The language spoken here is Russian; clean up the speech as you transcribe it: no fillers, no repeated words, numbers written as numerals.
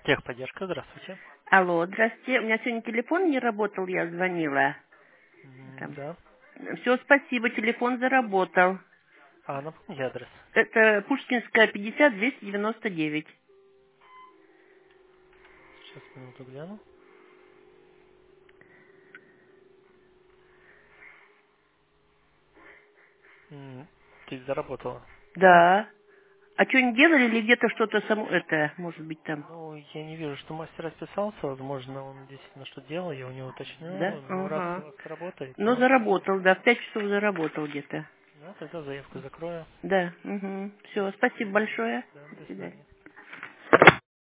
Техподдержка, здравствуйте. Алло, здрасте. У меня сегодня телефон не работал, я звонила. Там. Да. Все, спасибо, телефон заработал. А напомните адрес. Это Пушкинская, 50-299. Сейчас минуту гляну. Ты заработала. Да. А что, не делали или где-то что-то само... Это, может быть, там... Ну, я не вижу, что мастер расписался. Возможно, он действительно что делал, я у него Да? уточню. Ну, раз у Ага. вас работает, Ну, то заработал, да, в 5 часов заработал где-то. да, тогда заявку закрою. Да, угу. Все, спасибо большое. Да, До до свидания. свидания.